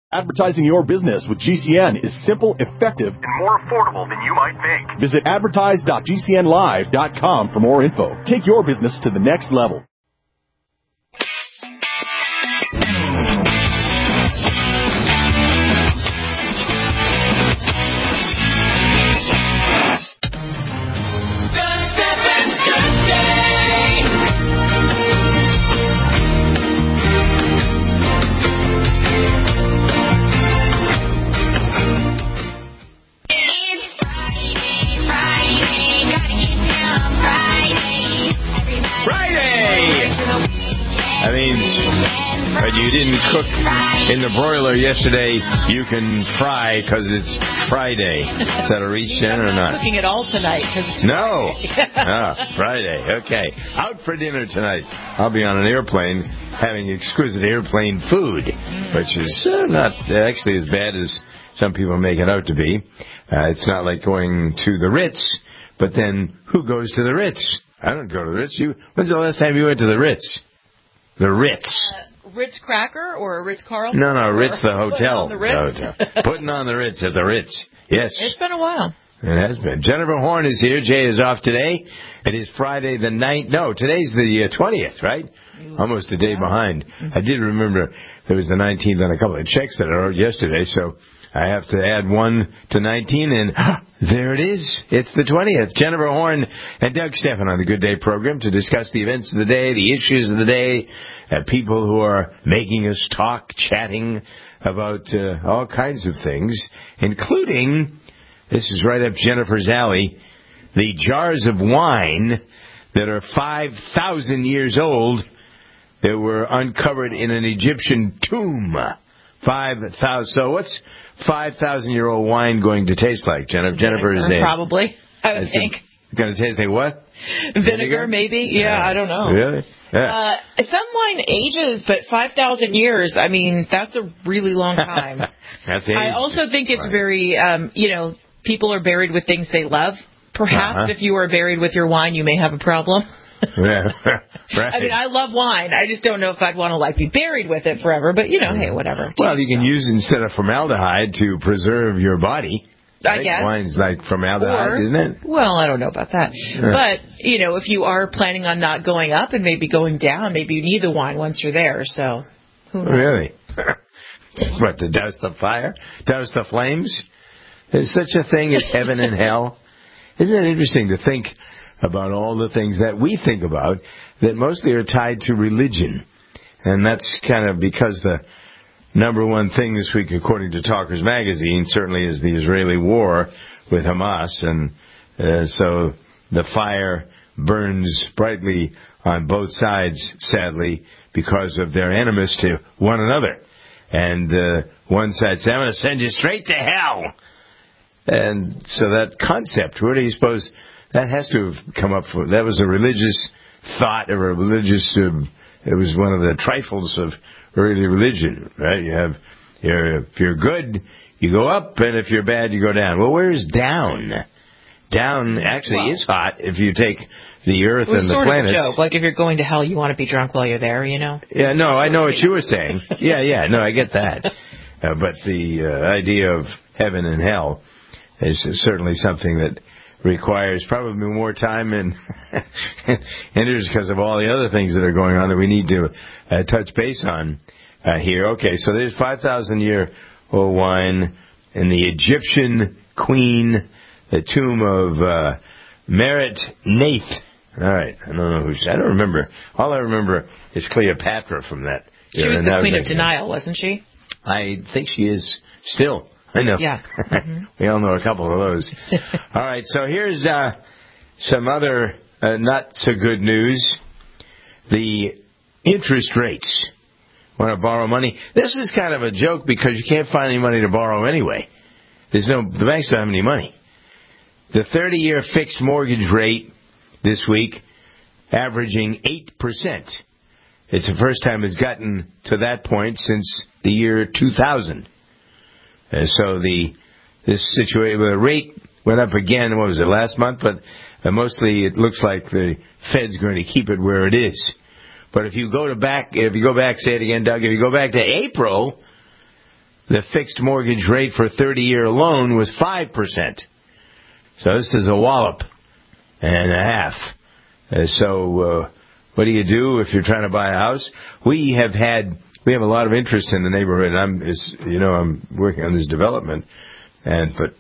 Advertising your business with GCN is simple, effective, and more affordable than you might think. Visit advertise.gcnlive.com for more info. Take your business to the next level. But you didn't cook in the broiler yesterday, you can fry because it's Friday. Is that a reach, Jen, or not? Cooking it all tonight because it's No. Friday. Okay. Out for dinner tonight. I'll be on an airplane having exquisite airplane food, which is not actually as bad as some people make it out to be. It's not like going to the Ritz, but then who goes to the Ritz? I don't go to the Ritz. When's the last time you went to the Ritz? The Ritz. Ritz Cracker or Ritz-Carlton? No, Ritz the hotel. Putting on the Ritz? Putting on the Ritz at the Ritz. Yes. It's been a while. It has been. Jennifer Horn is here. Jay is off today. It is Friday the 9th. No, today's the 20th, right? Almost a day behind. I did remember there was the 19th on a couple of checks that I wrote yesterday, so I have to add 1 to 19, and there it is. It's the 20th. Jennifer Horn and Doug Stephan on the Good Day program to discuss the events of the day, the issues of the day, people who are making us talk, chatting about all kinds of things, including, this is right up Jennifer's alley, the jars of wine that are 5,000 years old that were uncovered in an Egyptian tomb. 5,000. So what's 5,000-year-old wine going to taste like, Jennifer? Jennifer is there. Probably, I would think. Going to taste like what? Vinegar, maybe? Yeah, I don't know. Really? Yeah. Some wine ages, but 5,000 years, I mean, that's a really long time. That's age. I also think it's very, people are buried with things they love. Perhaps if you are buried with your wine, you may have a problem. Yeah, right. I mean, I love wine. I just don't know if I'd want to, be buried with it forever. But, hey, whatever. Well, you can use instead of formaldehyde to preserve your body. I guess. Wine's like formaldehyde, isn't it? Well, I don't know about that. But, if you are planning on not going up and maybe going down, maybe you need the wine once you're there. So, who knows? Really? What, to douse the fire? Douse the flames? There's such a thing as heaven and hell. Isn't it interesting to think about all the things that we think about that mostly are tied to religion? And that's kind of because the number one thing this week, according to Talkers Magazine, certainly is the Israeli war with Hamas. And so the fire burns brightly on both sides, sadly, because of their animus to one another. And one side said, I'm going to send you straight to hell. And so that concept, where do you suppose that has to have come up from? That was a religious thought, or a religious, it was one of the trifles of early religion, right? You have, if you're good, you go up, and if you're bad, you go down. Well, where's down? Down actually is hot if you take the Earth and the planets. It was sort of a joke. Like if you're going to hell, you want to be drunk while you're there, Yeah, no, I know what you were saying. Yeah, no, I get that. But the idea of heaven and hell is certainly something that requires probably more time and just because of all the other things that are going on that we need to touch base on here. Okay, so there's 5,000-year-old wine in the Egyptian queen, the tomb of Merit Nath. All right, I don't know I don't remember. All I remember is Cleopatra from that. She was the queen of denial, wasn't she? I think she is still. I know. Yeah. Mm-hmm. We all know a couple of those. All right, so here's some other not so good news. The interest rates. Want to borrow money? This is kind of a joke because you can't find any money to borrow anyway. The banks don't have any money. The 30-year fixed mortgage rate this week averaging 8%. It's the first time it's gotten to that point since the year 2000. So this situation, the rate went up again. What was it, last month? But mostly it looks like the Fed's going to keep it where it is. But if you go back, say it again, Doug. If you go back to April, the fixed mortgage rate for a 30-year loan was 5%. So this is a wallop and a half. What do you do if you're trying to buy a house? We have a lot of interest in the neighborhood. I'm working on this development, but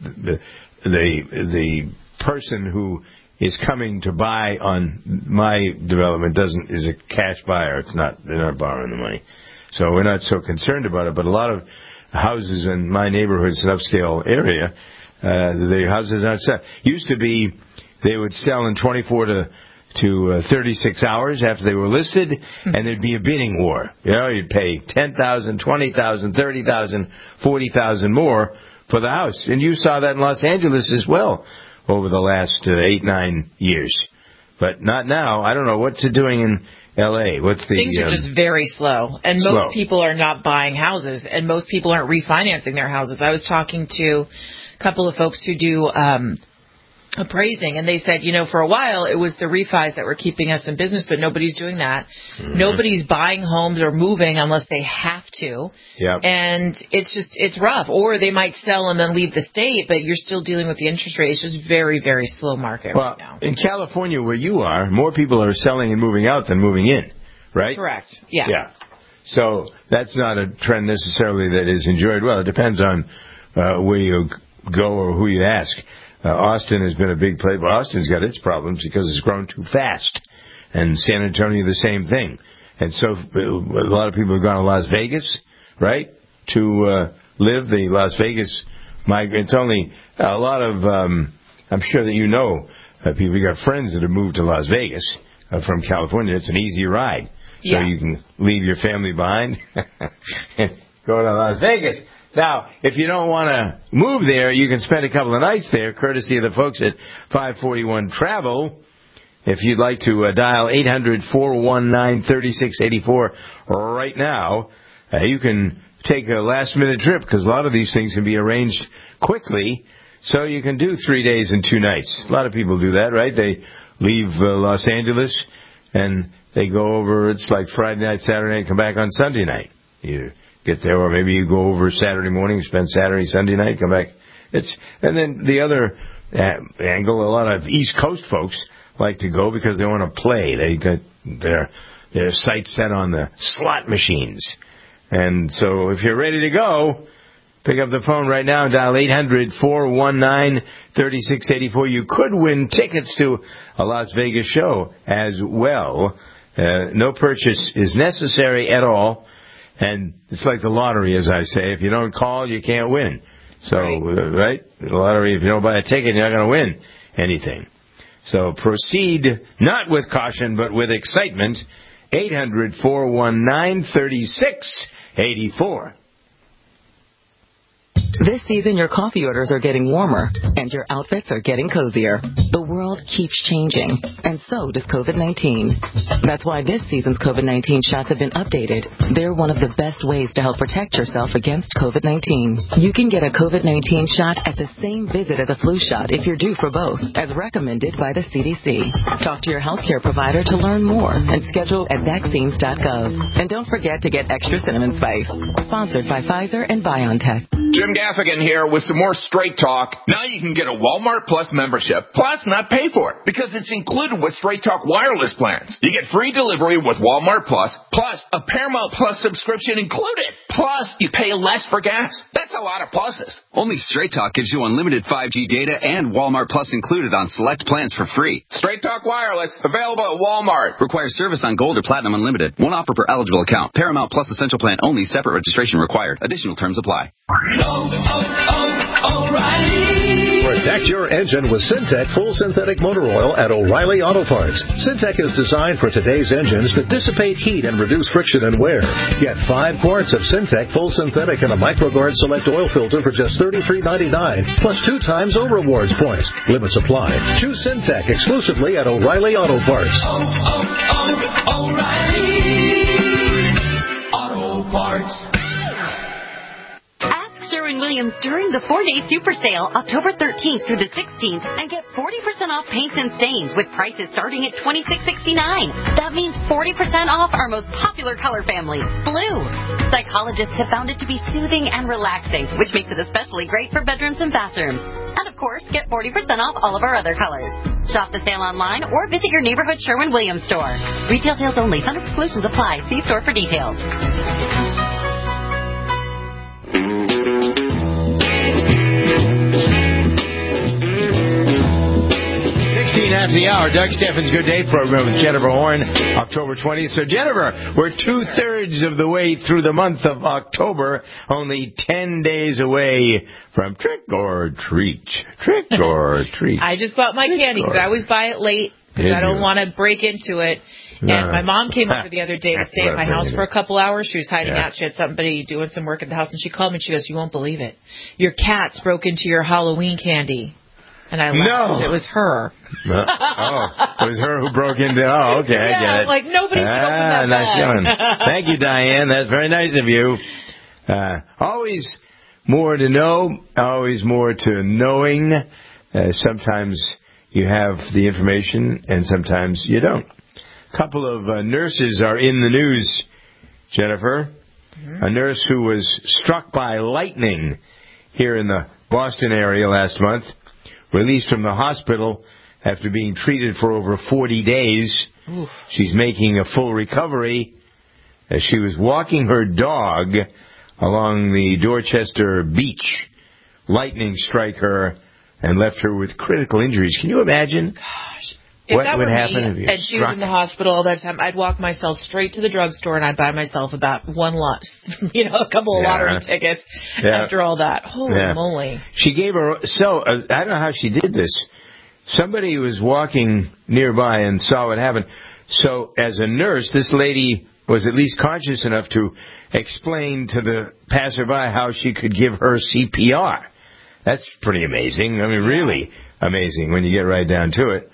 the person who is coming to buy on my development is a cash buyer. They're not borrowing the money, so we're not so concerned about it. But a lot of houses in my neighborhood, it's an upscale area. The houses aren't set. Used to be they would sell in 24 to 36 hours after they were listed, and there'd be a bidding war. You'd pay $10,000, $20,000, $30,000, $40,000 more for the house. And you saw that in Los Angeles as well over the last 8-9 years. But not now. I don't know. What's it doing in L.A.? Things are just very slow. And most people are not buying houses, and most people aren't refinancing their houses. I was talking to a couple of folks who do appraising, and they said, for a while it was the refis that were keeping us in business, but nobody's doing that. Mm-hmm. Nobody's buying homes or moving unless they have to. Yep. And it's rough. Or they might sell and then leave the state, but you're still dealing with the interest rate. It's just very, very slow market right now. In California, where you are, more people are selling and moving out than moving in, right? Correct. Yeah. Yeah. So that's not a trend necessarily that is enjoyed well. It depends on where you go or who you ask. Austin has been a big place, but Austin's got its problems because it's grown too fast. And San Antonio, the same thing. And so a lot of people have gone to Las Vegas, right, to live. The Las Vegas migrants only a lot of, I'm sure that people. You got friends that have moved to Las Vegas from California. It's an easy ride. Yeah. So you can leave your family behind and go to Las Vegas. Now, if you don't want to move there, you can spend a couple of nights there, courtesy of the folks at 541 Travel. If you'd like to dial 800-419-3684 right now, you can take a last-minute trip, because a lot of these things can be arranged quickly, so you can do 3 days and 2 nights. A lot of people do that, right? They leave Los Angeles, and they go over, it's like Friday night, Saturday night, come back on Sunday night. You get there, or maybe you go over Saturday morning, spend Saturday, Sunday night, come back. And then the other angle, a lot of East Coast folks like to go because they want to play. They got their sights set on the slot machines. And so if you're ready to go, pick up the phone right now and dial 800-419-3684. You could win tickets to a Las Vegas show as well. No purchase is necessary at all. And it's like the lottery, as I say. If you don't call, you can't win. So, right? The lottery, if you don't buy a ticket, you're not going to win anything. So proceed not with caution, but with excitement. 800-419-3684. This season, your coffee orders are getting warmer, and your outfits are getting cozier. The world keeps changing, and so does COVID-19. That's why this season's COVID-19 shots have been updated. They're one of the best ways to help protect yourself against COVID-19. You can get a COVID-19 shot at the same visit as a flu shot if you're due for both, as recommended by the CDC. Talk to your healthcare provider to learn more and schedule at vaccines.gov. And don't forget to get extra cinnamon spice. Sponsored by Pfizer and BioNTech. Jim Gaffigan here with some more Straight Talk. Now you can get a Walmart Plus membership, plus not pay for it, because it's included with Straight Talk wireless plans. You get free delivery with Walmart Plus a Paramount Plus subscription included. Plus, you pay less for gas. That's a lot of pluses. Only Straight Talk gives you unlimited 5G data and Walmart Plus included on select plans for free. Straight Talk wireless, available at Walmart. Requires service on Gold or Platinum Unlimited. One offer per eligible account. Paramount Plus Essential Plan only. Separate registration required. Additional terms apply. O'Reilly. Protect your engine with Syntec Full Synthetic Motor Oil at O'Reilly Auto Parts. Syntec is designed for today's engines to dissipate heat and reduce friction and wear. Get 5 quarts of Syntec Full Synthetic and a MicroGuard Select Oil Filter for just $33.99, plus 2 times O Rewards points. Limits apply. Choose Syntec exclusively at O'Reilly Auto Parts. O'Reilly Auto Parts. Sherwin-Williams during the 4-day super sale, October 13th through the 16th, and get 40% off paints and stains with prices starting at $26.69. That means 40% off our most popular color family, blue. Psychologists have found it to be soothing and relaxing, which makes it especially great for bedrooms and bathrooms. And of course, get 40% off all of our other colors. Shop the sale online or visit your neighborhood Sherwin-Williams store. Retail sales only. Some exclusions apply. See store for details. 16 after the hour, Doug Steffens' Good Day program with Jennifer Horn, October 20th. So, Jennifer, we're 2/3 of the way through the month of October, only 10 days away from trick or treat. Trick or treat. I just bought my candy because I always buy it late because I don't want to break into it. And my mom came over the other day to stay at my house for a couple hours. She was hiding out. She had somebody doing some work at the house, and she called me and she goes, "You won't believe it. Your cats broke into your Halloween candy." And I laughed. It was her. It was her who broke into. Oh, okay, I get it. Like nobody should open that nice. Thank you, Diane. That's very nice of you. Always more to know. Always more to knowing. Sometimes you have the information, and sometimes you don't. A couple of nurses are in the news, Jennifer. Mm-hmm. A nurse who was struck by lightning here in the Boston area last month, released from the hospital after being treated for over 40 days. Oof. She's making a full recovery as she was walking her dog along the Dorchester beach. Lightning struck her and left her with critical injuries. Can you imagine? Gosh. What would happen if you and she was in the hospital all that time, I'd walk myself straight to the drugstore and I'd buy myself about one lot, a couple of lottery tickets after all that. Holy moly. She gave her, I don't know how she did this. Somebody was walking nearby and saw what happened. So as a nurse, this lady was at least conscious enough to explain to the passerby how she could give her CPR. That's pretty amazing. I mean, really amazing when you get right down to it.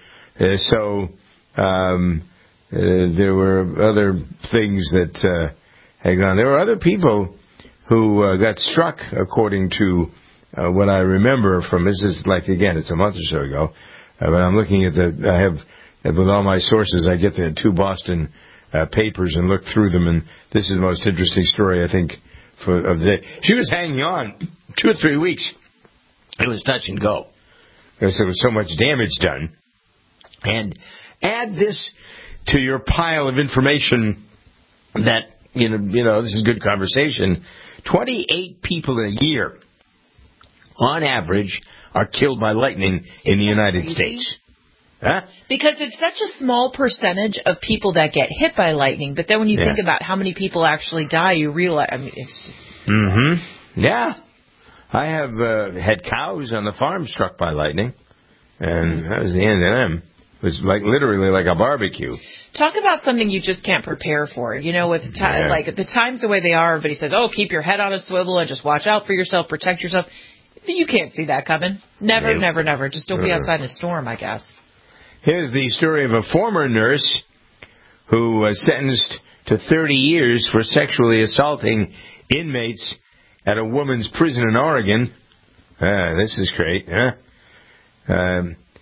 There were other things that had gone. There were other people who got struck, according to what I remember from, this is like, again, it's a month or so ago, but I'm looking at I have, with all my sources, I get the two Boston papers and look through them, and this is the most interesting story, I think, of the day. She was hanging on 2 or 3 weeks. It was touch and go because there was so much damage done. And add this to your pile of information that, this is good conversation. 28 people in a year, on average, are killed by lightning in the United States. Huh? Because it's such a small percentage of people that get hit by lightning. But then when you think about how many people actually die, you realize, it's just... Mm-hmm. Yeah. I have had cows on the farm struck by lightning, and that was the end of them. It was literally like a barbecue. Talk about something you just can't prepare for. With like the times the way they are, everybody says, "Oh, keep your head on a swivel and just watch out for yourself, protect yourself." You can't see that coming. Never, never. Just don't be outside in a storm, I guess. Here's the story of a former nurse who was sentenced to 30 years for sexually assaulting inmates at a woman's prison in Oregon. This is great, huh?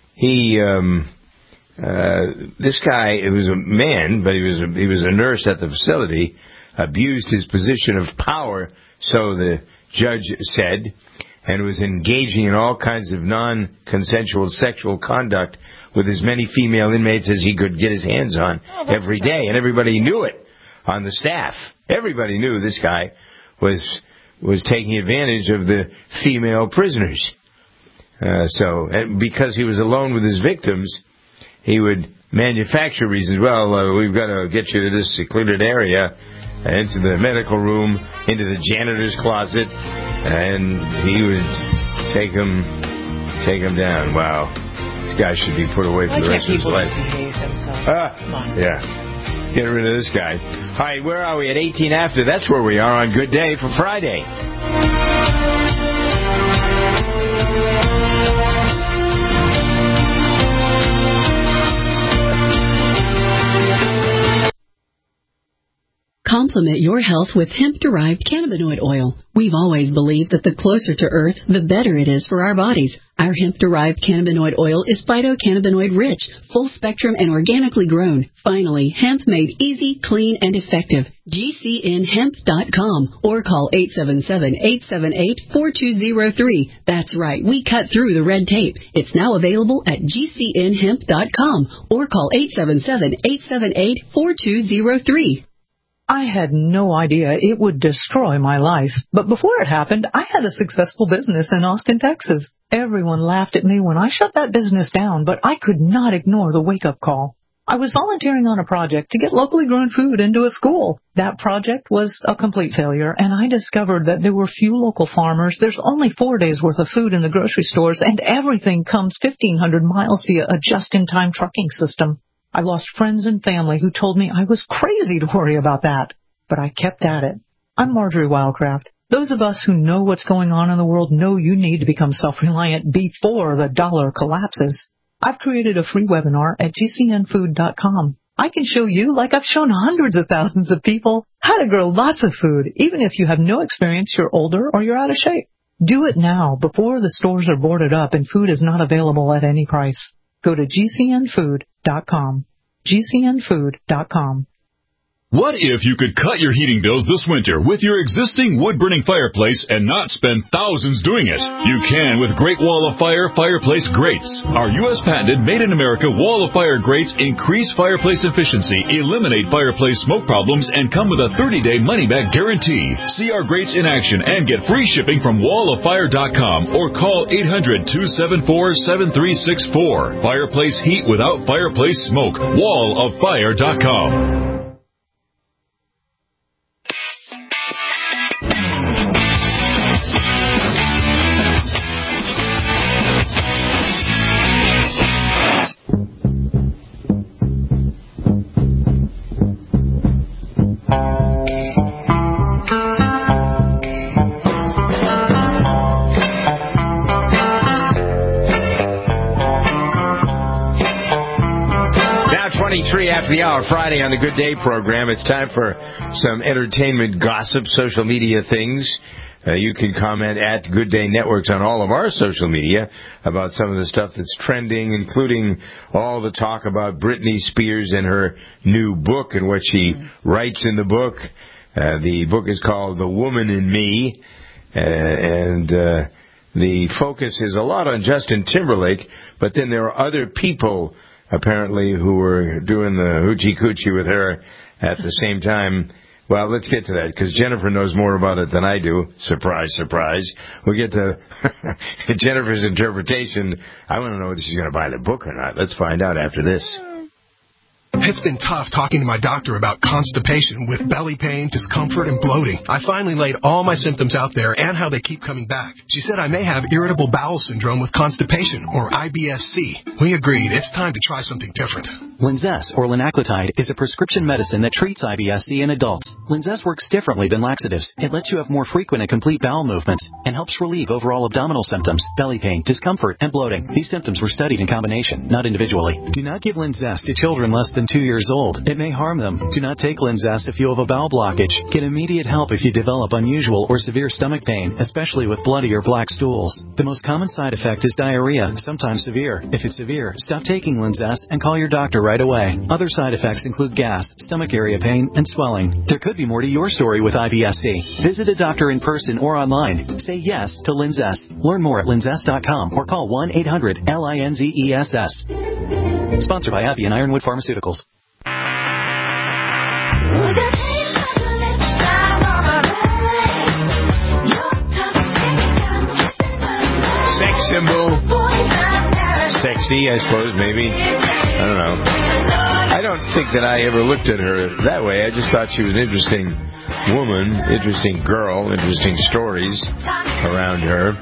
This guy, it was a man, but he was a nurse at the facility, abused his position of power, so the judge said, and was engaging in all kinds of non-consensual sexual conduct with as many female inmates as he could get his hands on every day. And everybody knew it on the staff. Everybody knew this guy was taking advantage of the female prisoners. And because he was alone with his victims, he would manufacture reasons. Well, we've got to get you to this secluded area, into the medical room, into the janitor's closet, and he would take him down. Wow. This guy should be put away for the rest of his life. Come on. Yeah. Get rid of this guy. All right, where are we? At 18 after. That's where we are on Good Day for Friday. Supplement your health with hemp-derived cannabinoid oil. We've always believed that the closer to Earth, the better it is for our bodies. Our hemp-derived cannabinoid oil is phytocannabinoid-rich, full-spectrum, and organically grown. Finally, hemp made easy, clean, and effective. GCNhemp.com or call 877-878-4203. That's right, we cut through the red tape. It's now available at GCNhemp.com or call 877-878-4203. I had no idea it would destroy my life. But before it happened, I had a successful business in Austin, Texas. Everyone laughed at me when I shut that business down, but I could not ignore the wake-up call. I was volunteering on a project to get locally grown food into a school. That project was a complete failure, and I discovered that there were few local farmers. There's only 4 days' worth of food in the grocery stores, and everything comes 1,500 miles via a just-in-time trucking system. I lost friends and family who told me I was crazy to worry about that, but I kept at it. I'm Marjorie Wildcraft. Those of us who know what's going on in the world know you need to become self-reliant before the dollar collapses. I've created a free webinar at GCNfood.com. I can show you, like I've shown hundreds of thousands of people, how to grow lots of food, even if you have no experience, you're older, or you're out of shape. Do it now, before the stores are boarded up and food is not available at any price. Go to GCNfood.com. GCNfood.com. What if you could cut your heating bills this winter with your existing wood-burning fireplace and not spend thousands doing it? You can with Great Wall of Fire fireplace grates. Our U.S. patented made-in-America Wall of Fire grates increase fireplace efficiency, eliminate fireplace smoke problems, and come with a 30-day money-back guarantee. See our grates in action and get free shipping from walloffire.com or call 800-274-7364. Fireplace heat without fireplace smoke. walloffire.com. After the hour, Friday on the Good Day program. It's time for some entertainment gossip, social media things. You can comment at Good Day Networks on all of our social media about some of the stuff that's trending, including all the talk about Britney Spears and her new book and what she writes in the book. The book is called The Woman in Me, and the focus is a lot on Justin Timberlake, but then there are other people apparently who were doing the hoochie-coochie with her at the same time. Well, let's get to that, because Jennifer knows more about it than I do. Surprise, surprise. We'll get to Jennifer's interpretation. I want to know whether she's going to buy the book or not. Let's find out after this. It's been tough talking to my doctor about constipation with belly pain, discomfort, and bloating. I finally laid all my symptoms out there and how they keep coming back. She said I may have irritable bowel syndrome with constipation, or IBS-C. We agreed it's time to try something different. Linzess, or linaclotide, is a prescription medicine that treats IBS-C in adults. Linzess works differently than laxatives. It lets you have more frequent and complete bowel movements and helps relieve overall abdominal symptoms, belly pain, discomfort, and bloating. These symptoms were studied in combination, not individually. Do not give Linzess to children less than 2 years old. It may harm them. Do not take Linzess if you have a bowel blockage. Get immediate help if you develop unusual or severe stomach pain, especially with bloody or black stools. The most common side effect is diarrhea, sometimes severe. If it's severe, stop taking Linzess and call your doctor right away. Other side effects include gas, stomach area pain, and swelling. There could be more to your story with IBS-C. Visit a doctor in person or online. Say yes to Linzess. Learn more at linzess.com or call 1-800-LINZESS. Sponsored by Abbey and Ironwood Pharmaceuticals. Sex symbol. Sexy, I suppose, maybe. I don't know. I don't think that I ever looked at her that way. I just thought she was an interesting woman, interesting girl, interesting stories around her.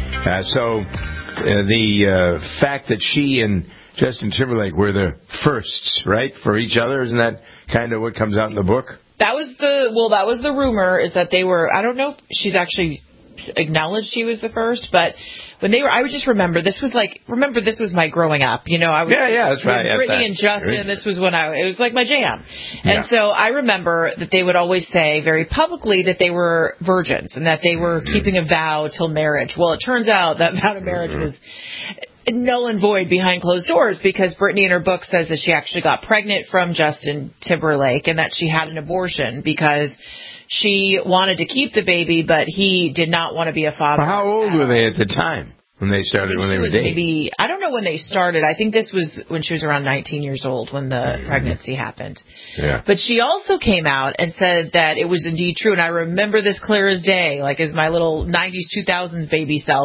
The fact that she and Justin Timberlake were the firsts, right, for each other, isn't that kind of what comes out in the book? That was the rumor, is that they were, I don't know if she's actually acknowledged he was the first, but when they were, I would just remember this was my growing up. I was that's right. Britney and Justin. This was when it was like my jam, and so I remember that they would always say very publicly that they were virgins and that they were keeping a vow till marriage. Well, it turns out that vow to marriage was null and void behind closed doors, because Britney in her book says that she actually got pregnant from Justin Timberlake and that she had an abortion because she wanted to keep the baby, but he did not want to be a father. Well, how old were they at the time when they started, when they were dating? I don't know when they started. I think this was when she was around 19 years old when the pregnancy happened. Yeah. But she also came out and said that it was indeed true, and I remember this clear as day, like as my little 90s, 2000s baby self.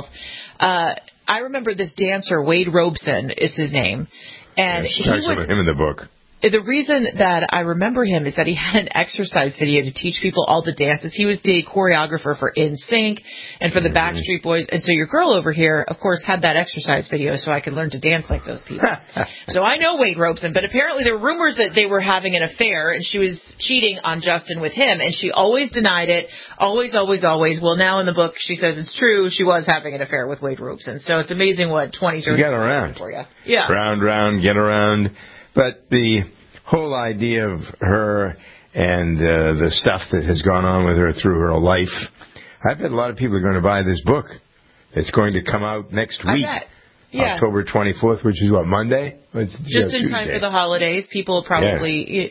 I remember this dancer, Wade Robson is his name. And she talks about him in the book. The reason that I remember him is that he had an exercise video to teach people all the dances. He was the choreographer for NSYNC and for the Backstreet Boys. And so your girl over here, of course, had that exercise video so I could learn to dance like those people. So I know Wade Robson, but apparently there were rumors that they were having an affair and she was cheating on Justin with him. And she always denied it. Always, always, always. Well, now in the book, she says it's true. She was having an affair with Wade Robson. So it's amazing what 20, 30 years get around for you. Yeah. Round, get around. But the whole idea of her and the stuff that has gone on with her through her life, I bet a lot of people are going to buy this book. It's going to come out next week, October 24th, which is what, Monday? Just in time for the holidays. People probably,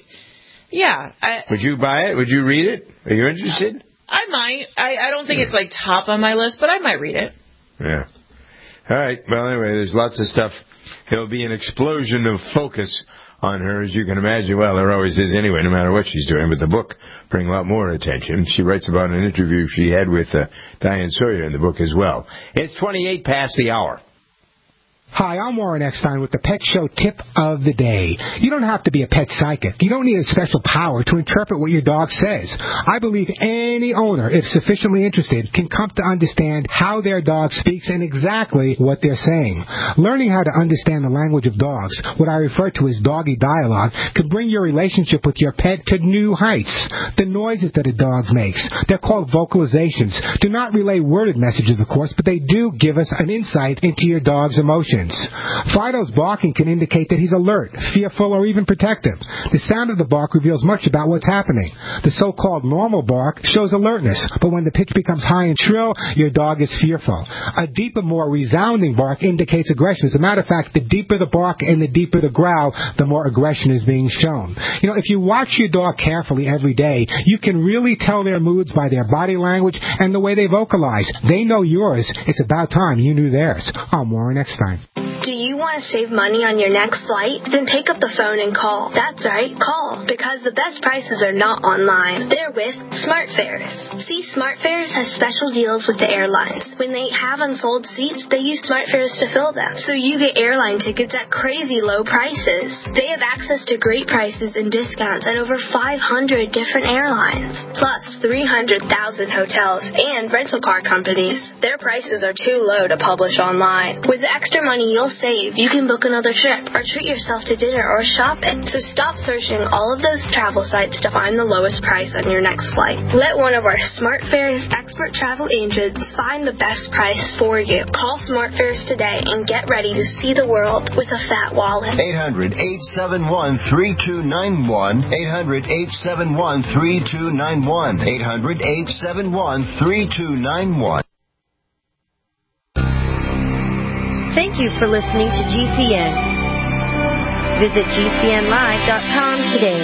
would you buy it? Would you read it? Are you interested? I might. I don't think it's like top on my list, but I might read it. Yeah. All right. Well, anyway, there's lots of stuff. There'll be an explosion of focus on her, as you can imagine. Well, there always is anyway, no matter what she's doing. But the book bring a lot more attention. She writes about an interview she had with Diane Sawyer in the book as well. It's 28 past the hour. Hi, I'm Warren Eckstein with the Pet Show Tip of the Day. You don't have to be a pet psychic. You don't need a special power to interpret what your dog says. I believe any owner, if sufficiently interested, can come to understand how their dog speaks and exactly what they're saying. Learning how to understand the language of dogs, what I refer to as doggy dialogue, can bring your relationship with your pet to new heights. The noises that a dog makes, they're called vocalizations, do not relay worded messages, of course, but they do give us an insight into your dog's emotions. Fido's barking can indicate that he's alert, fearful, or even protective. The sound of the bark reveals much about what's happening. The so-called normal bark shows alertness, but when the pitch becomes high and shrill, your dog is fearful. A deeper, more resounding bark indicates aggression. As a matter of fact, the deeper the bark and the deeper the growl, the more aggression is being shown. If you watch your dog carefully every day, you can really tell their moods by their body language and the way they vocalize. They know yours. It's about time you knew theirs. I'm Warren Eckstein. Do you want to save money on your next flight? Then pick up the phone and call. That's right, call. Because the best prices are not online. They're with SmartFares. See, SmartFares has special deals with the airlines. When they have unsold seats, they use SmartFares to fill them. So you get airline tickets at crazy low prices. They have access to great prices and discounts at over 500 different airlines. Plus 300,000 hotels and rental car companies. Their prices are too low to publish online. With the extra money you'll save, you can book another trip or treat yourself to dinner or shopping. So stop searching all of those travel sites to find the lowest price on your next flight. Let one of our SmartFares expert travel agents find the best price for you. Call SmartFares today and get ready to see the world with a fat wallet. 800-871-3291. 800-871-3291. 800-871-3291. Thank you for listening to GCN. Visit GCNlive.com today.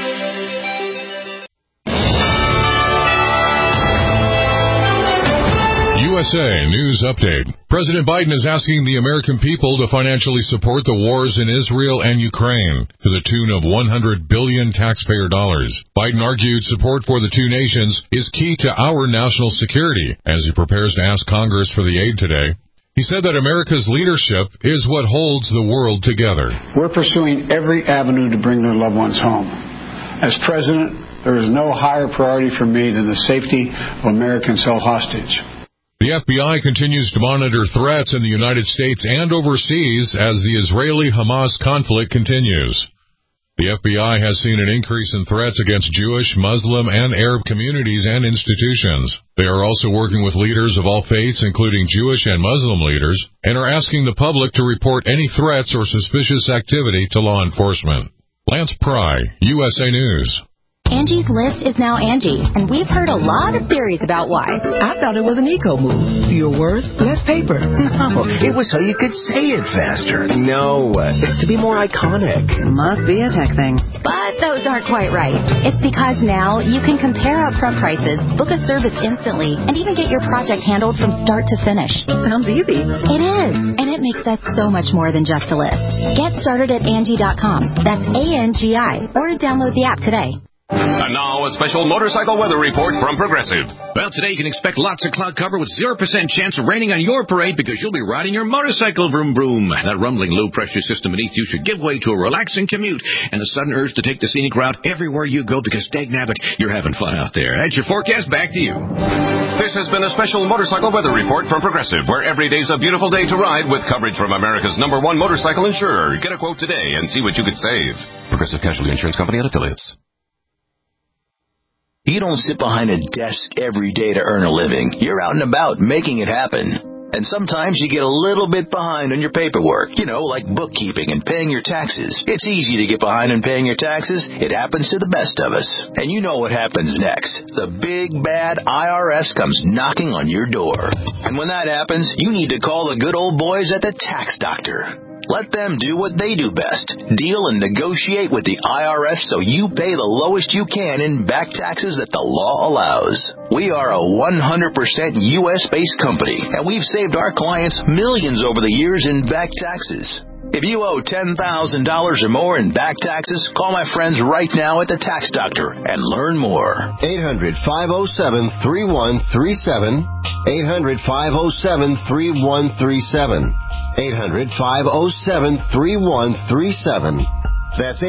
USA News Update. President Biden is asking the American people to financially support the wars in Israel and Ukraine to the tune of $100 billion taxpayer dollars. Biden argued support for the two nations is key to our national security as he prepares to ask Congress for the aid today. He said that America's leadership is what holds the world together. We're pursuing every avenue to bring their loved ones home. As president, there is no higher priority for me than the safety of Americans held hostage. The FBI continues to monitor threats in the United States and overseas as the Israeli-Hamas conflict continues. The FBI has seen an increase in threats against Jewish, Muslim, and Arab communities and institutions. They are also working with leaders of all faiths, including Jewish and Muslim leaders, and are asking the public to report any threats or suspicious activity to law enforcement. Lance Pry, USA News. Angie's List is now Angie, and we've heard a lot of theories about why. I thought it was an eco move. Fewer words, less paper. No, it was so you could say it faster. No, it's to be more iconic. Must be a tech thing. But those aren't quite right. It's because now you can compare upfront prices, book a service instantly, and even get your project handled from start to finish. Sounds easy. It is, and it makes us so much more than just a list. Get started at Angie.com. That's ANGI, or download the app today. And now a special motorcycle weather report from Progressive. Well, today you can expect lots of cloud cover with 0% chance of raining on your parade because you'll be riding your motorcycle vroom vroom. That rumbling low-pressure system beneath you should give way to a relaxing commute and a sudden urge to take the scenic route everywhere you go because, dagnabbit, you're having fun out there. That's your forecast. Back to you. This has been a special motorcycle weather report from Progressive, where every day's a beautiful day to ride with coverage from America's #1 motorcycle insurer. Get a quote today and see what you could save. Progressive Casualty Insurance Company and Affiliates. You don't sit behind a desk every day to earn a living. You're out and about making it happen. And sometimes you get a little bit behind on your paperwork, like bookkeeping and paying your taxes. It's easy to get behind on paying your taxes. It happens to the best of us. And you know what happens next. The big, bad IRS comes knocking on your door. And when that happens, you need to call the good old boys at the Tax Doctor. Let them do what they do best. Deal and negotiate with the IRS so you pay the lowest you can in back taxes that the law allows. We are a 100% U.S.-based company, and we've saved our clients millions over the years in back taxes. If you owe $10,000 or more in back taxes, call my friends right now at the Tax Doctor and learn more. 800-507-3137. 800-507-3137. 800-507-3137. That's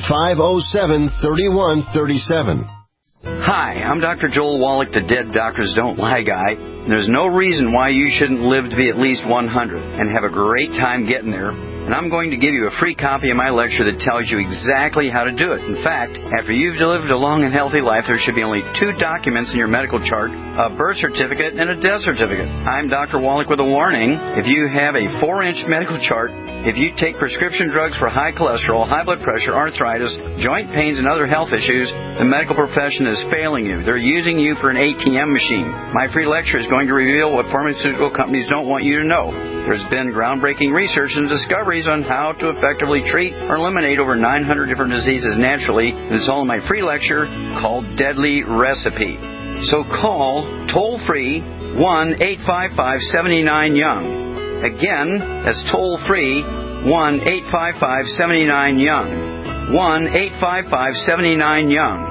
800-507-3137. Hi, I'm Dr. Joel Wallach, the Dead Doctors Don't Lie guy. There's no reason why you shouldn't live to be at least 100 and have a great time getting there. And I'm going to give you a free copy of my lecture that tells you exactly how to do it. In fact, after you've lived a long and healthy life, there should be only 2 documents in your medical chart, a birth certificate and a death certificate. I'm Dr. Wallach with a warning. If you have a 4-inch medical chart, if you take prescription drugs for high cholesterol, high blood pressure, arthritis, joint pains, and other health issues, the medical profession is failing you. They're using you for an ATM machine. My free lecture is going to reveal what pharmaceutical companies don't want you to know. There's been groundbreaking research and discoveries on how to effectively treat or eliminate over 900 different diseases naturally. And it's all in my free lecture called Deadly Recipe. So call toll-free 1-855-79-YOUNG. Again, that's toll-free 1-855-79-YOUNG. 1-855-79-YOUNG.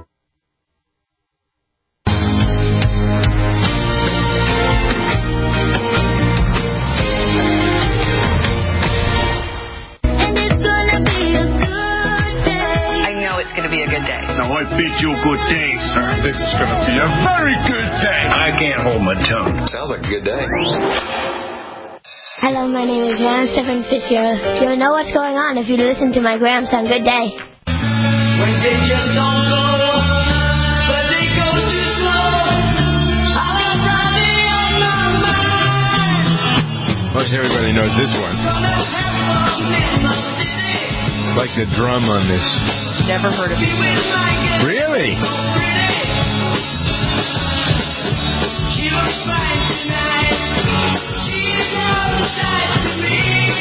Now, I bid you good day, sir. This is going to be a very good day. I can't hold my tongue. Sounds like a good day. Hello, my name is Ron Stephen Fitzgerald. You'll know what's going on if you listen to my grandson. Good day. Wednesday just don't go, but they go too slow. I got Friday on my mind. Most everybody knows this one. Like the drum on this. Never heard of it. Really? She looks fine tonight. She's outside to me.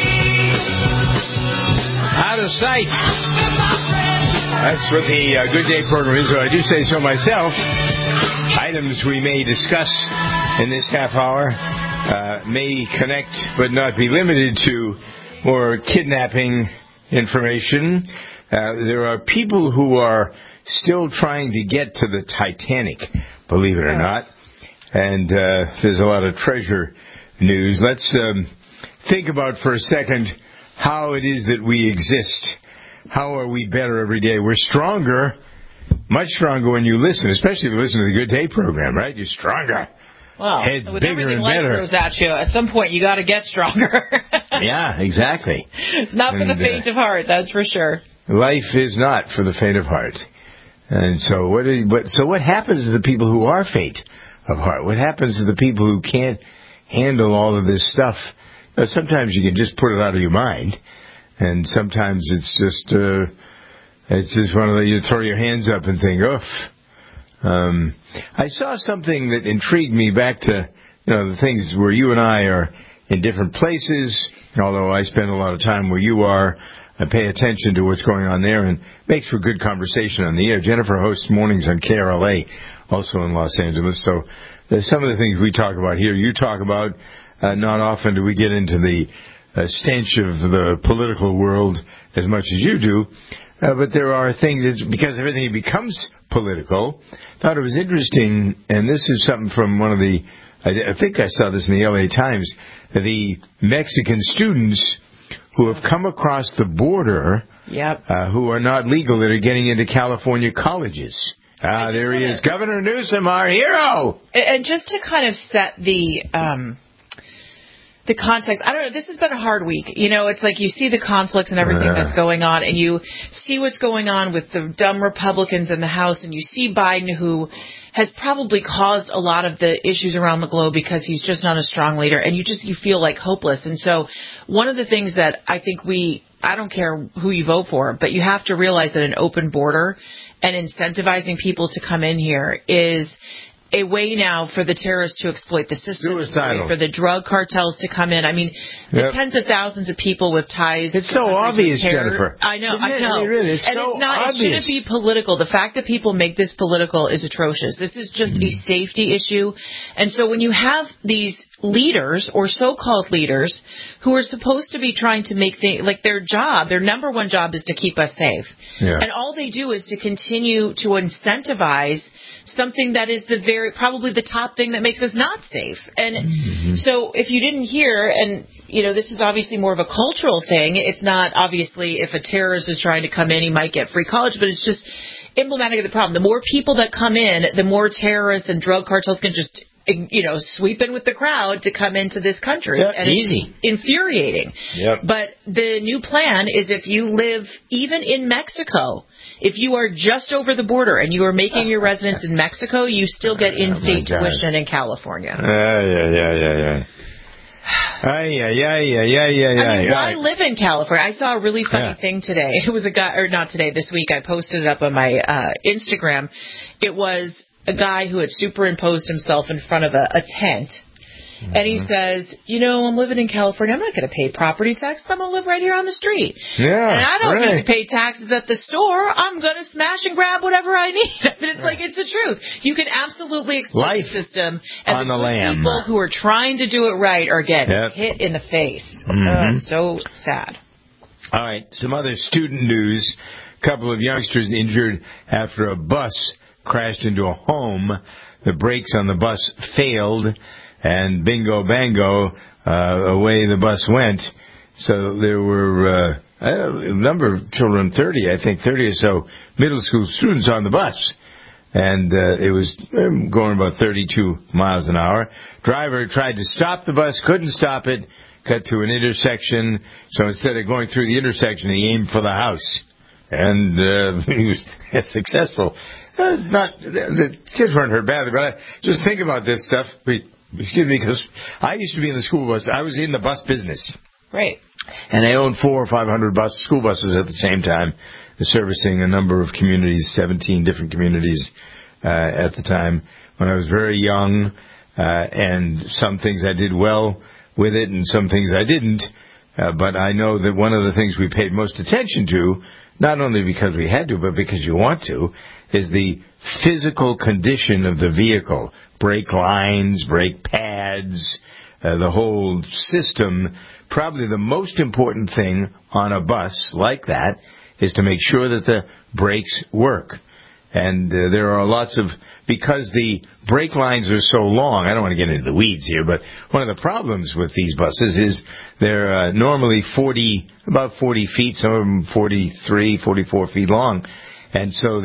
Out of sight. That's what the Good Day program is, so I do say so myself. Items we may discuss in this half hour may connect but not be limited to more kidnapping information. There are people who are still trying to get to the Titanic, believe it or not. And there's a lot of treasure news. Let's think about for a second how it is that we exist. How are we better every day? We're stronger, much stronger when you listen, especially if you listen to the Good Day program, right? You're stronger. Wow. Heads With bigger everything and life better. throws at you, at some point you got to get stronger. Yeah, exactly. It's not for the faint of heart, that's for sure. life is not for the faint of heart. And so what happens to the people who are faint of heart? What happens to the people who can't handle all of this stuff? Sometimes you can just put it out of your mind, and sometimes it's just one of the, you throw your hands up and think, oof. I saw something that intrigued me back to, the things where you and I are in different places, although I spend a lot of time where you are. I pay attention to what's going on there, and makes for good conversation on the air. Jennifer hosts mornings on KRLA, also in Los Angeles. So there's some of the things we talk about here, you talk about. Not often do we get into the stench of the political world as much as you do. But there are things that, because everything becomes political, I thought it was interesting, and this is something from one of the, I think I saw this in the LA Times, the Mexican students who have come across the border, who are not legal, that are getting into California colleges. There he is, Governor Newsom, our hero. And just to kind of set the context, I don't know, this has been a hard week. It's like you see the conflicts and everything that's going on, and you see what's going on with the dumb Republicans in the House, and you see Biden, who has probably caused a lot of the issues around the globe because he's just not a strong leader, and you feel like hopeless. And so one of the things that I think I don't care who you vote for, but you have to realize that an open border and incentivizing people to come in here is a way now for the terrorists to exploit the system, for the drug cartels to come in. I mean, the tens of thousands of people with ties. It's so obvious, Jennifer. I know. Really, it's so obvious. It shouldn't be political. The fact that people make this political is atrocious. This is just a safety issue. And so when you have these leaders or so-called leaders who are supposed to be trying to make things like their number one job is to keep us safe. Yeah. And all they do is to continue to incentivize something that is probably the top thing that makes us not safe. And so if you didn't hear, and this is obviously more of a cultural thing, it's not obviously if a terrorist is trying to come in, he might get free college, but it's just emblematic of the problem. The more people that come in, the more terrorists and drug cartels can just sweep in with the crowd to come into this country. And easy. It's infuriating. Yep. But the new plan is if you live even in Mexico, if you are just over the border and you are making your residence in Mexico, you still get in-state tuition in California. Yeah. I mean, why live in California? I saw a really funny thing today. It was a guy, or not today, this week. I posted it up on my Instagram. It was a guy who had superimposed himself in front of a tent. And he says, I'm living in California. I'm not going to pay property taxes. I'm going to live right here on the street. Yeah, and I don't need to pay taxes at the store. I'm going to smash and grab whatever I need. I mean, it's the truth. You can absolutely exploit the system. And the people who are trying to do it right are getting hit in the face. It's so sad. All right, some other student news. A couple of youngsters injured after a bus crashed into a home. The brakes on the bus failed, and bingo bango, away the bus went. So there were a number of children, 30 or so middle school students on the bus. And it was going about 32 miles an hour. Driver tried to stop the bus, couldn't stop it, cut to an intersection. So instead of going through the intersection, he aimed for the house. And he was successful. The kids weren't hurt badly, but just think about this stuff. Excuse me, because I used to be in the school bus. I was in the bus business. Right. And I owned 400 or 500 school buses at the same time, servicing a number of communities, 17 different communities at the time when I was very young. And some things I did well with it and some things I didn't. But I know that one of the things we paid most attention to, not only because we had to, but because you want to, is the physical condition of the vehicle. Brake lines, brake pads, the whole system. Probably the most important thing on a bus like that is to make sure that the brakes work. And there are lots of, because the brake lines are so long, I don't want to get into the weeds here, but one of the problems with these buses is they're normally about 40 feet, some of them 43, 44 feet long. And so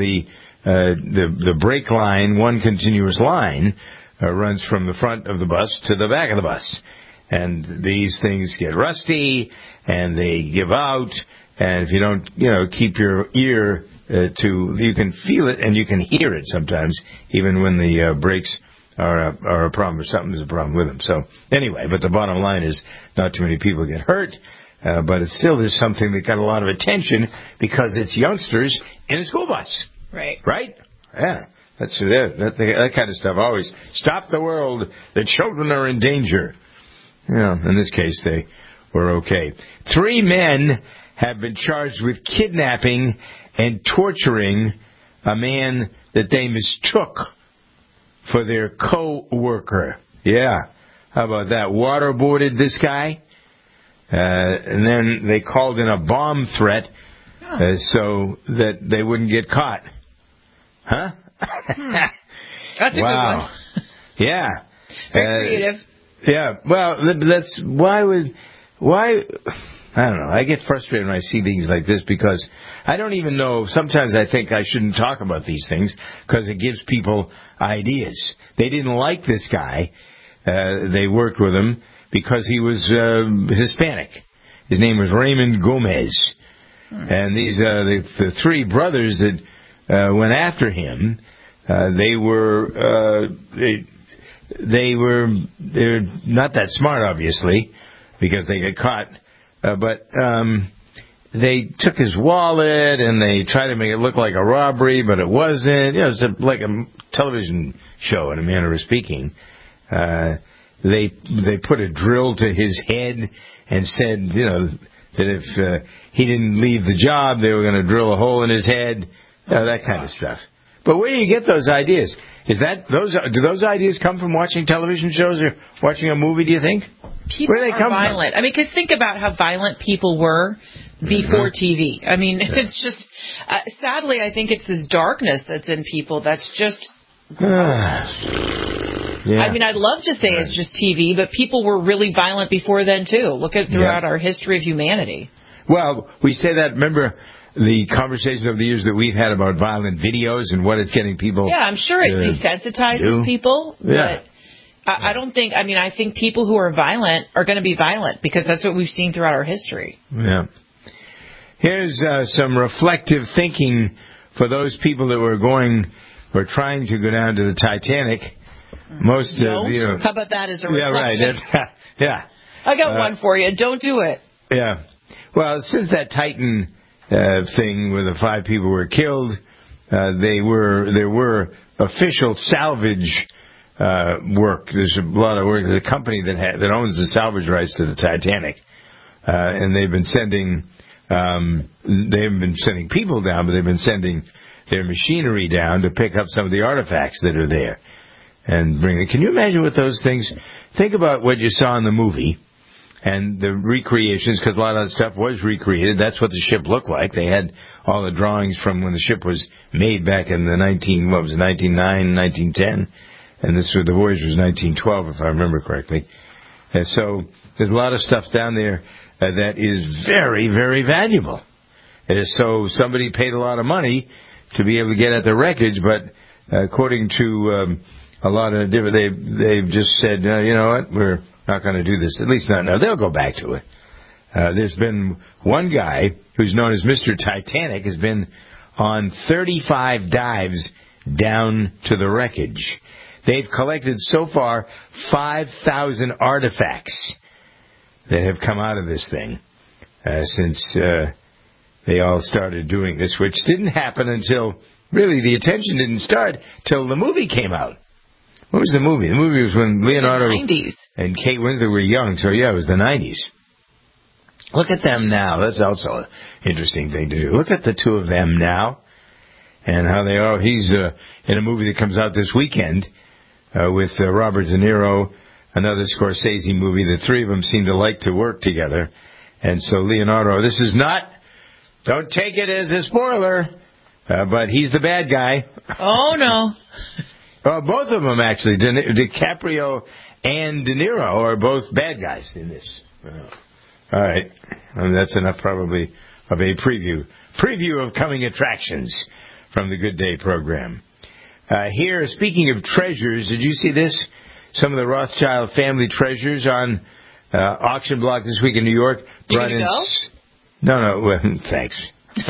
the brake line, one continuous line, runs from the front of the bus to the back of the bus. And these things get rusty, and they give out, And if you don't, keep your ear you can feel it and you can hear it sometimes, even when the brakes are a problem or something is a problem with them. So anyway, but the bottom line is not too many people get hurt, but it still is something that got a lot of attention because it's youngsters in a school bus. Right. Right? Yeah. That kind of stuff always stop the world. The children are in danger. In this case, they were okay. 3 men have been charged with kidnapping and torturing a man that they mistook for their co-worker. Yeah. How about that? Waterboarded this guy. And then they called in a bomb threat so that they wouldn't get caught. Huh? That's a good one. Yeah. Very creative. Yeah. Well, why? I don't know. I get frustrated when I see things like this because I don't even know. Sometimes I think I shouldn't talk about these things because it gives people ideas. They didn't like this guy. They worked with him because he was Hispanic. His name was Raymond Gomez. And these the 3 brothers that went after him, they're not that smart, obviously, because they got caught. But they took his wallet and they tried to make it look like a robbery, but it wasn't. It's like a television show, in a manner of speaking. They put a drill to his head and said, that if he didn't leave the job, they were going to drill a hole in his head. That kind of stuff. But where do you get those ideas? Do those ideas come from watching television shows or watching a movie, do you think? People Where do they are come violent. from? Because think about how violent people were before TV. It's just, sadly, I think it's this darkness that's in people that's just gross. Yeah. I'd love to say it's just TV, but people were really violent before then, too. Look at throughout our history of humanity. Well, we say that, remember the conversations over the years that we've had about violent videos and what it's getting people... Yeah, I'm sure it desensitizes people, but I don't think... I think people who are violent are going to be violent because that's what we've seen throughout our history. Yeah. Here's some reflective thinking for those people that were trying to go down to the Titanic. Most How about that as a reflection? Yeah, right. Yeah. I got one for you. Don't do it. Yeah. Well, since that Titan thing where the 5 people were killed, there were official salvage work. There's a lot of work. There's a company that owns the salvage rights to the Titanic, and they've been sending they haven't been sending people down, but they've been sending their machinery down to pick up some of the artifacts that are there and bring it. Can you imagine what those things? Think about what you saw in the movie. And the recreations, because a lot of that stuff was recreated. That's what the ship looked like. They had all the drawings from when the ship was made back in the 1910. And the voyage was 1912, if I remember correctly. And so there's a lot of stuff down there that is very, very valuable. And so somebody paid a lot of money to be able to get at the wreckage, but according to a lot of different, they've just said, you know what, we're not going to do this, at least not now. They'll go back to it. There's been one guy who's known as Mr. Titanic has been on 35 dives down to the wreckage. They've collected so far 5,000 artifacts that have come out of this thing since they all started doing this, which didn't happen until, really, the attention didn't start till the movie came out. What was the movie? The movie was when Leonardo and Kate Winslet were young, so yeah, it was the 90s. Look at them now. That's also an interesting thing to do. Look at the two of them now and how they are. He's in a movie that comes out this weekend with Robert De Niro, another Scorsese movie. The three of them seem to like to work together. And so Leonardo, this is not, don't take it as a spoiler, but he's the bad guy. Oh, no. Well, both of them, actually. DiCaprio and De Niro are both bad guys in this. All right. And that's enough, probably, of a preview of coming attractions from the Good Day program. Here, speaking of treasures, did you see this? Some of the Rothschild family treasures on auction block this week in New York. You gonna go? No, well, thanks.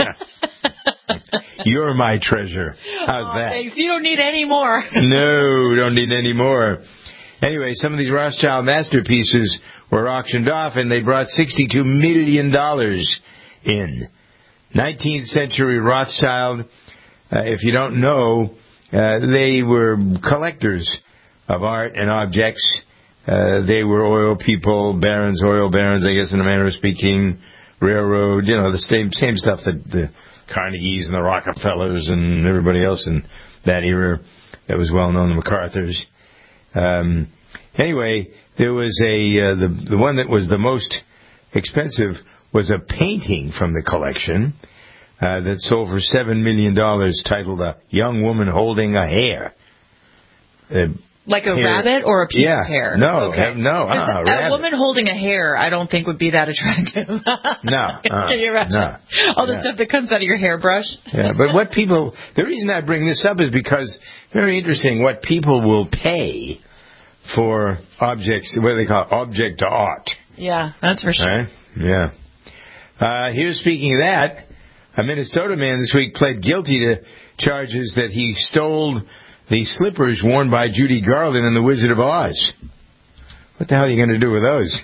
You're my treasure. How's that? Thanks. You don't need any more. No, don't need any more. Anyway, some of these Rothschild masterpieces were auctioned off, and they brought $62 million in. 19th century Rothschild, if you don't know, they were collectors of art and objects. They were oil people, barons, oil barons, I guess in a manner of speaking, railroad, the same stuff that the Carnegies and the Rockefellers and everybody else in that era that was well known, the MacArthurs. Anyway, there was the one that was the most expensive was a painting from the collection that sold for $7 million, titled "A Young Woman Holding a Hare." Like a rabbit or a piece of hair? No, okay. A woman holding a hare, I don't think would be that attractive. No. All the stuff that comes out of your hairbrush. Yeah, but the reason I bring this up is because, very interesting, what people will pay for objects, what do they call it? Object to art. Yeah, that's for sure. Right? Yeah. Here's, speaking of that, a Minnesota man this week pled guilty to charges that he stole the slippers worn by Judy Garland in The Wizard of Oz. What the hell are you going to do with those?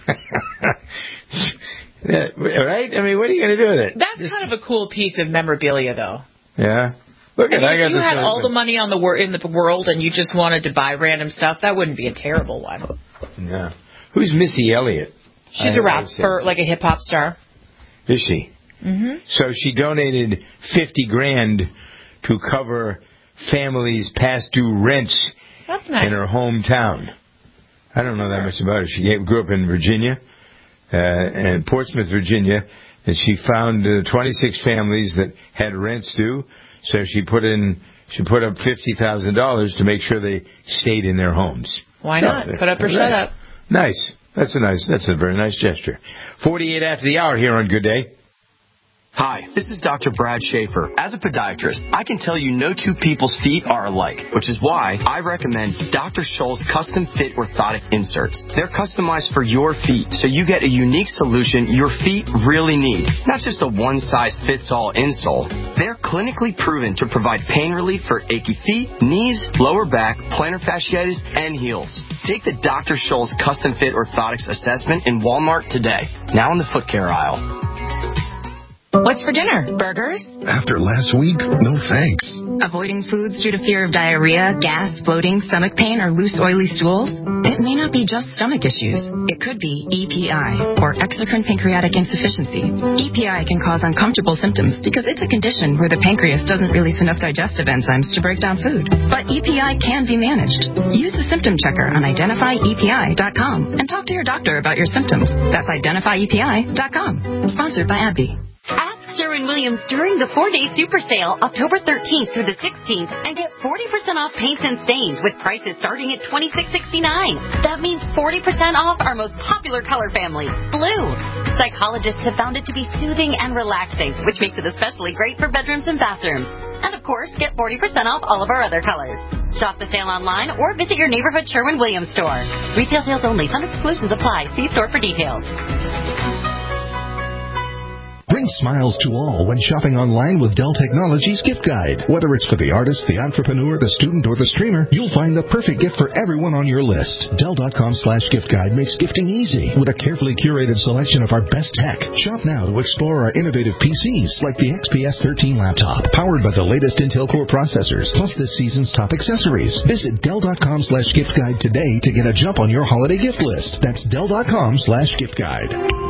Right? I mean, what are you going to do with it? That's kind of a cool piece of memorabilia, though. Yeah. Look, I got if you this had all the money in the world and you just wanted to buy random stuff, that wouldn't be a terrible one. No. Who's Missy Elliott? She's a rapper, like a hip-hop star. Is she? Mm-hmm. So she donated $50,000 to cover families' past due rents That's nice. in her hometown. I don't know that much about her. She grew up in Virginia, in Portsmouth, Virginia, and she found 26 families that had rents due. So she put up $50,000 to make sure they stayed in their homes. Why not? Put up or shut up. Nice. That's a very nice gesture. 48 after the hour here on Good Day. Hi, this is Dr. Brad Schaefer. As a podiatrist, I can tell you no two people's feet are alike, which is why I recommend Dr. Scholl's custom fit orthotic inserts. They're customized for your feet, so you get a unique solution your feet really need, not just a one-size-fits-all insole. They're clinically proven to provide pain relief for achy feet, knees, lower back, plantar fasciitis, and heels. Take the Dr. Scholl's custom fit orthotics assessment in Walmart today, now in the foot care aisle. What's for dinner? Burgers? After last week, no thanks. Avoiding foods due to fear of diarrhea, gas, bloating, stomach pain, or loose, oily stools? It may not be just stomach issues. It could be EPI, or exocrine pancreatic insufficiency. EPI can cause uncomfortable symptoms because it's a condition where the pancreas doesn't release enough digestive enzymes to break down food. But EPI can be managed. Use the symptom checker on identifyepi.com and talk to your doctor about your symptoms. That's identifyepi.com. Sponsored by AbbVie. Ask Sherwin-Williams during the 4-day super sale, October 13th through the 16th, and get 40% off paints and stains with prices starting at $26.69. That means 40% off our most popular color family, blue. Psychologists have found it to be soothing and relaxing, which makes it especially great for bedrooms and bathrooms. And of course, get 40% off all of our other colors. Shop the sale online or visit your neighborhood Sherwin-Williams store. Retail sales only. Some exclusions apply. See store for details. Bring smiles to all when shopping online with Dell Technologies Gift Guide. Whether it's for the artist, the entrepreneur, the student, or the streamer, you'll find the perfect gift for everyone on your list. Dell.com/gift guide makes gifting easy with a carefully curated selection of our best tech. Shop now to explore our innovative PCs like the XPS 13 laptop, powered by the latest Intel Core processors, plus this season's top accessories. Visit Dell.com/gift guide today to get a jump on your holiday gift list. That's Dell.com/gift guide.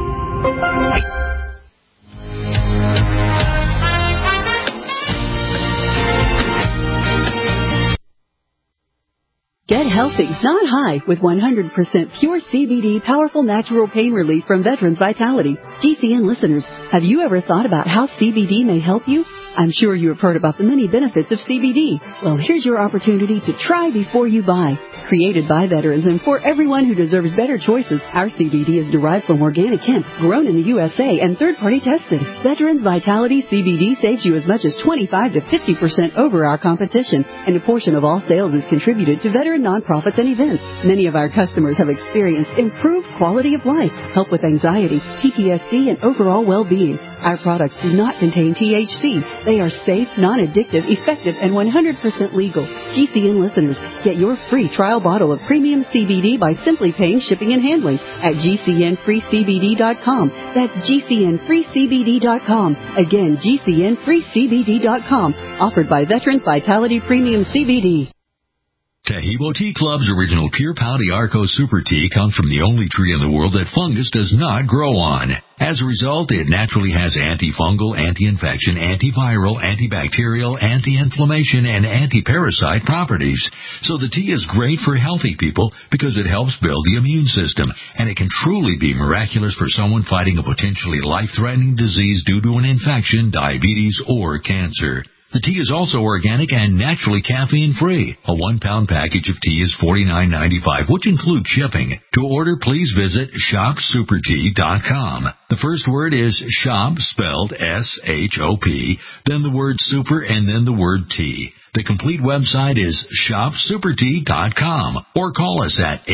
Get healthy, not high, with 100% pure CBD powerful natural pain relief from Veterans Vitality. GCN listeners, have you ever thought about how CBD may help you? I'm sure you have heard about the many benefits of CBD. Well, here's your opportunity to try before you buy. Created by veterans and for everyone who deserves better choices, our CBD is derived from organic hemp, grown in the USA and third-party tested. Veterans Vitality CBD saves you as much as 25 to 50% over our competition, and a portion of all sales is contributed to veteran nonprofits and events. Many of our customers have experienced improved quality of life, help with anxiety, PTSD, and overall well-being. Our products do not contain THC. They are safe, non-addictive, effective, and 100% legal. GCN listeners, get your free trial bottle of premium CBD by simply paying shipping and handling at GCNFreeCBD.com. That's GCNFreeCBD.com. Again, GCNFreeCBD.com. Offered by Veterans Vitality Premium CBD. Taheebo Tea Club's original Pure Pau d'Arco Super Tea comes from the only tree in the world that fungus does not grow on. As a result, it naturally has antifungal, anti-infection, antiviral, antibacterial, anti-inflammation, and anti-parasite properties. So the tea is great for healthy people because it helps build the immune system, and it can truly be miraculous for someone fighting a potentially life-threatening disease due to an infection, diabetes, or cancer. The tea is also organic and naturally caffeine-free. A 1-pound package of tea is $49.95, which includes shipping. To order, please visit shopsupertea.com. The first word is shop, spelled S-H-O-P, then the word super, and then the word tea. The complete website is shopsupertea.com, or call us at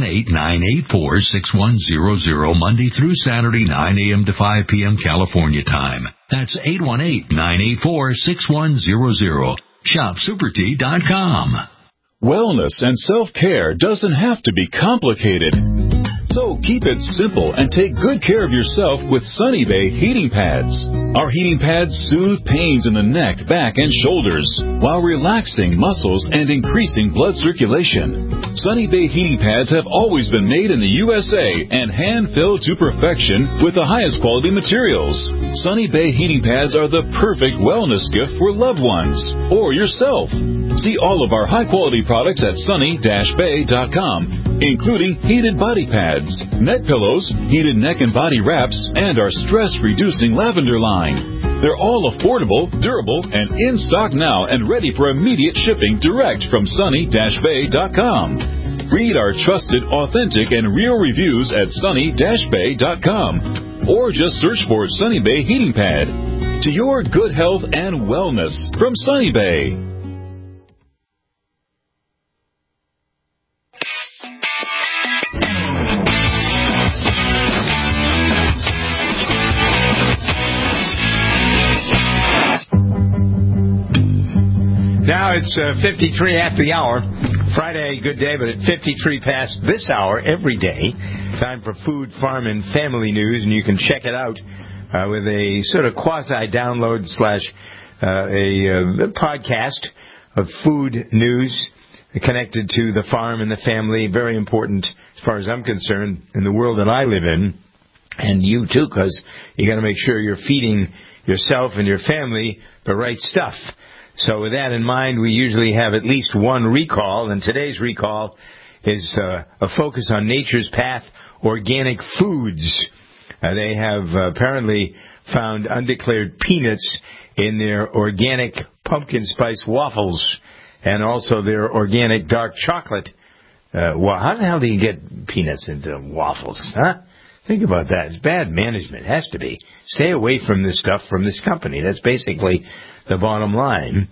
818-984-6100 Monday through Saturday, 9 a.m. to 5 p.m. California time. That's 818-984-6100. Shopsupertea.com. Wellness and self-care doesn't have to be complicated. So keep it simple and take good care of yourself with Sunny Bay heating pads. Our heating pads soothe pains in the neck, back, and shoulders while relaxing muscles and increasing blood circulation. Sunny Bay heating pads have always been made in the USA and hand-filled to perfection with the highest quality materials. Sunny Bay heating pads are the perfect wellness gift for loved ones or yourself. See all of our high-quality products at sunny-bay.com, including heated body pads, neck pillows, heated neck and body wraps, and our stress-reducing lavender line. They're all affordable, durable, and in stock now and ready for immediate shipping direct from sunny-bay.com. Read our trusted, authentic, and real reviews at sunny-bay.com, or just search for Sunny Bay Heating Pad. To your good health and wellness from Sunny Bay. Now it's 53 after the hour. Friday, good day, but at 53 past this hour every day. Time for food, farm, and family news, and you can check it out with a sort of quasi-download / a podcast of food news connected to the farm and the family. Very important as far as I'm concerned in the world that I live in, and you too, because you got to make sure you're feeding yourself and your family the right stuff. So with that in mind, we usually have at least one recall, and today's recall is a focus on Nature's Path Organic Foods. They have apparently found undeclared peanuts in their organic pumpkin spice waffles and also their organic dark chocolate. Well, how the hell do you get peanuts into waffles, huh? Think about that. It's bad management. It has to be. Stay away from this stuff from this company. That's basically the bottom line.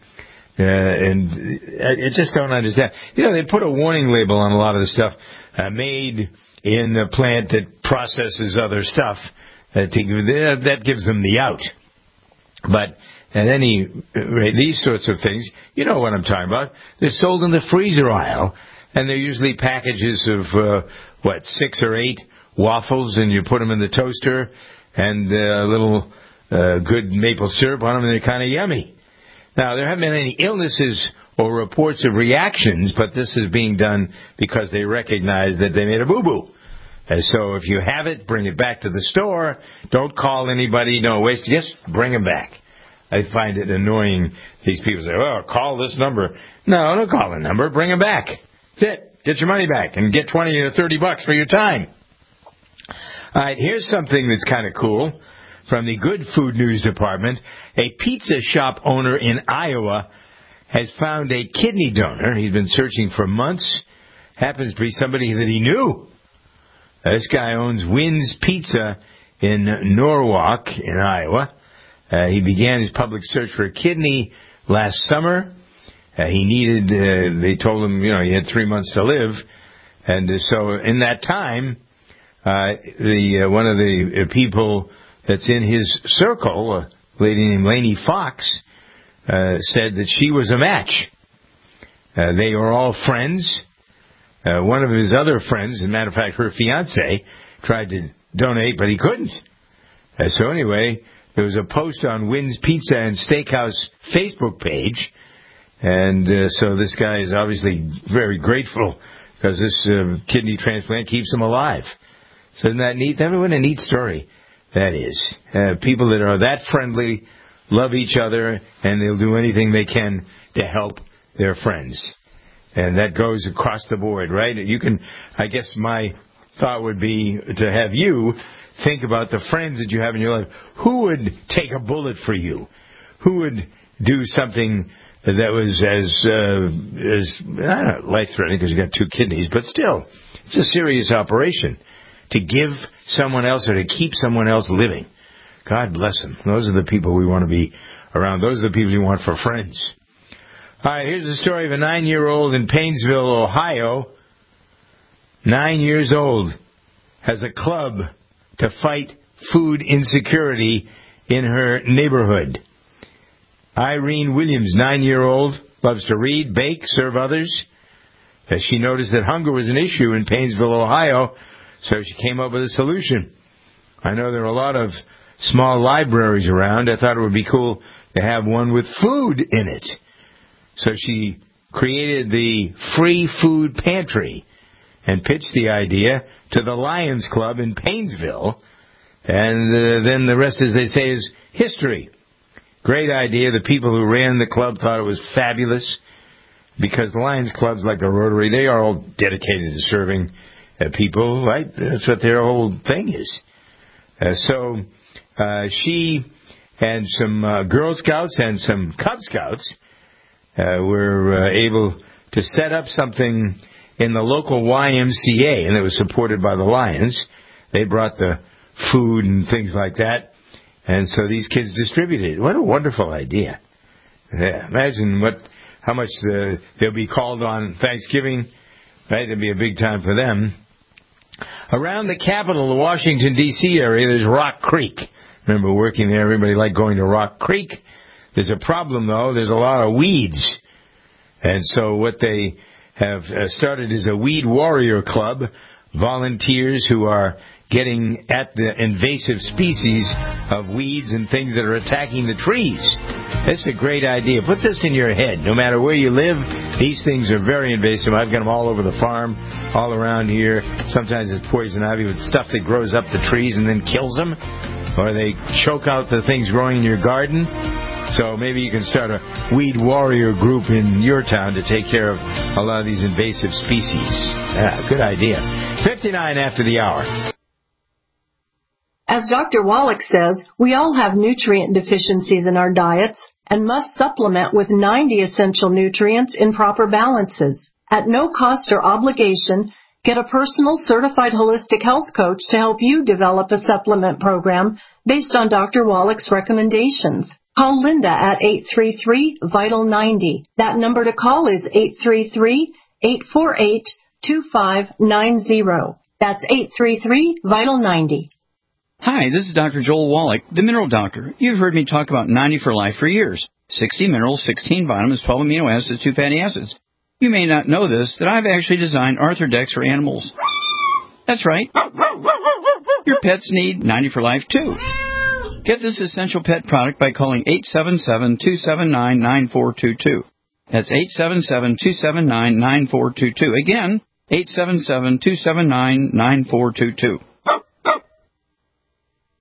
And I just don't understand. You know, they put a warning label on a lot of the stuff made in a plant that processes other stuff. That gives them the out. But at any rate, these sorts of things, you know what I'm talking about. They're sold in the freezer aisle, and they're usually packages of, 6 or 8 waffles, and you put them in the toaster, and a little good maple syrup on them, and they're kind of yummy. Now, there haven't been any illnesses or reports of reactions, but this is being done because they recognize that they made a boo-boo. And so if you have it, bring it back to the store. Don't call anybody. Don't waste. Just bring them back. I find it annoying. These people say, oh, call this number. No, don't call the number. Bring them back. That's it. Get your money back and get $20 to $30 for your time. All right, here's something that's kind of cool from the Good Food News Department. A pizza shop owner in Iowa has found a kidney donor. He's been searching for months, happens to be somebody that he knew. This guy owns Wynn's Pizza in Norwalk in Iowa. He began his public search for a kidney last summer. He needed, they told him, he had 3 months to live. And so in that time, one of the people that's in his circle, a lady named Lainey Fox, said that she was a match. They are all friends. One of his other friends, as a matter of fact, her fiance, tried to donate, but he couldn't. So anyway, there was a post on Wynn's Pizza and Steakhouse Facebook page, and so this guy is obviously very grateful because this kidney transplant keeps him alive. So isn't that neat? What a neat story that is. People that are that friendly love each other, and they'll do anything they can to help their friends. And that goes across the board, right? I guess my thought would be to have you think about the friends that you have in your life. Who would take a bullet for you? Who would do something that was as life-threatening because you got 2 kidneys, but still, it's a serious operation to give someone else or to keep someone else living. God bless them. Those are the people we want to be around. Those are the people you want for friends. All right, here's the story of a 9-year-old in Paynesville, Ohio. 9 years old, has a club to fight food insecurity in her neighborhood. Irene Williams, 9-year-old, loves to read, bake, serve others. She noticed that hunger was an issue in Paynesville, Ohio, so she came up with a solution. I know there are a lot of small libraries around. I thought it would be cool to have one with food in it. So she created the free food pantry and pitched the idea to the Lions Club in Paynesville. And then the rest, as they say, is history. Great idea. The people who ran the club thought it was fabulous because the Lions Clubs, like the Rotary, they are all dedicated to serving people, right? That's what their whole thing is. So she and some Girl Scouts and some Cub Scouts were able to set up something in the local YMCA, and it was supported by the Lions. They brought the food and things like that, and so these kids distributed it. What a wonderful idea. Yeah, imagine how much they'll be called on Thanksgiving, right? It'll be a big time for them. Around the capital, the Washington, D.C. area, there's Rock Creek. Remember working there, everybody liked going to Rock Creek. There's a problem, though. There's a lot of weeds. And so what they have started is a weed warrior club, volunteers who are getting at the invasive species of weeds and things that are attacking the trees. It's a great idea. Put this in your head. No matter where you live, these things are very invasive. I've got them all over the farm, all around here. Sometimes it's poison ivy with stuff that grows up the trees and then kills them. Or they choke out the things growing in your garden. So maybe you can start a weed warrior group in your town to take care of a lot of these invasive species. Yeah, good idea. 59 after the hour. As Dr. Wallach says, we all have nutrient deficiencies in our diets and must supplement with 90 essential nutrients in proper balances. At no cost or obligation, get a personal certified holistic health coach to help you develop a supplement program based on Dr. Wallach's recommendations. Call Linda at 833-VITAL-90. That number to call is 833-848-2590. That's 833-VITAL-90. Hi, this is Dr. Joel Wallach, the Mineral Doctor. You've heard me talk about 90 for Life for years. 60 minerals, 16 vitamins, 12 amino acids, 2 fatty acids. You may not know this, that I've actually designed Arthrodex for animals. That's right. Your pets need 90 for Life, too. Get this essential pet product by calling 877-279-9422. That's 877-279-9422. Again, 877-279-9422.